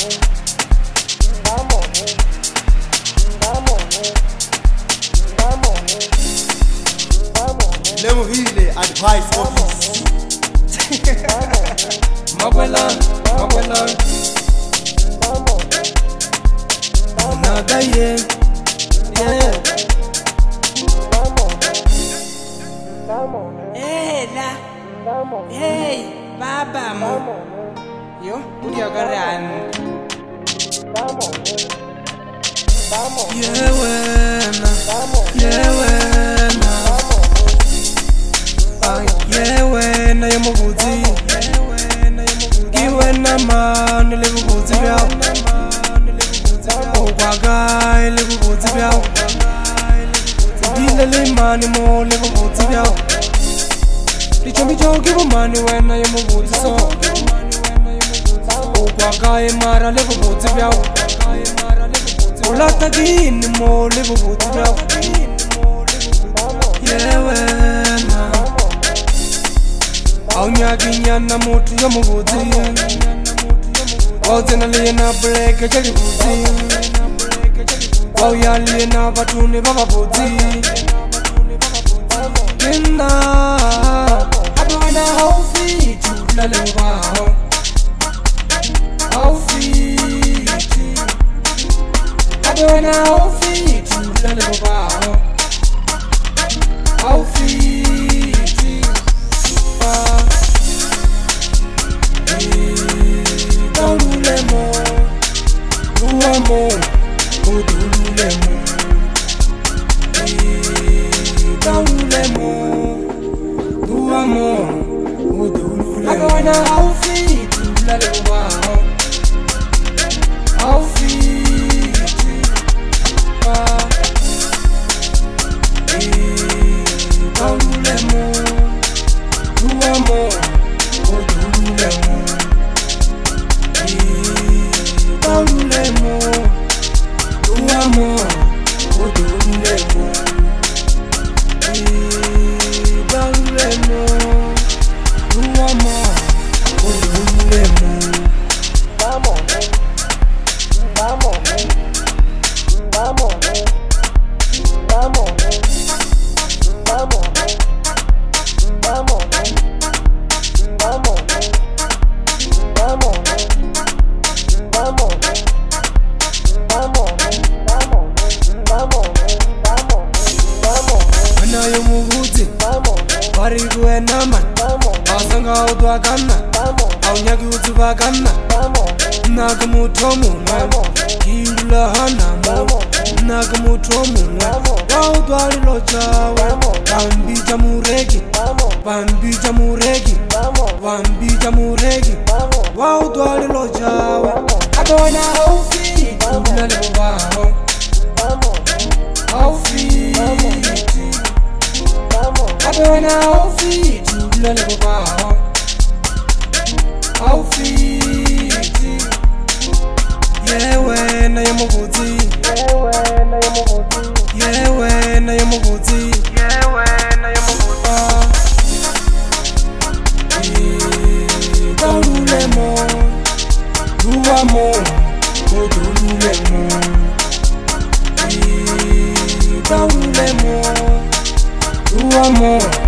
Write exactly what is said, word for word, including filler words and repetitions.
Lemuhile Advice Office. Makwela, makwela. Naga ye, yeah. Hey la, hey baba mo. Yo, ndio garani. Yeah wena, yeah wena. Yeah wena ya mubuzi, kiwena man le bubuzi byao, okwaga le bubuzi byao, dile le mani mo le bubuzi byao, lichombi choki bumani wena ya mubuzi so, okwaga mara le bubuzi byao, ulata gini mo le bubuzi byao. Yeah wena Aunyagi-nyana mutu ya mubuzi Wauzena liye na breke jali buzi Wauya liye na batuni baba buzi Kina Adwana haufiti Lale wao Haufiti Adwana haufiti Lale wao Haufiti Mo, udulemo, udulemo, duamo, udulemo. Agora ao fito, lalewa, ao fito, pa, udulemo, duamo, udulemo, udulemo. Amor, o dolemo, e dolemo, o amor, o dolemo. Vamos, vamos, vamos, vamos, vamos, vamos, vamos, vamos, vamos. Anayo mubuzi, bari kuena man, asanga udwagana, aunyagi utubagana, nagamutomu, kindula hana mo, nagamutomu, waudwari lochawe, bambija muregi, bambija muregi, bambija muregi, waudwari lochawe, adona haufi, ulale wao, haufi. Adona aufiti, ulale baba aufiti. Yeah wena ya mubuzi, yeah wena ya mubuzi, yeah wena ya mubuzi, yeah wena ya mubuzi. Udulemo, duamo, udulemo, udulemo. Amor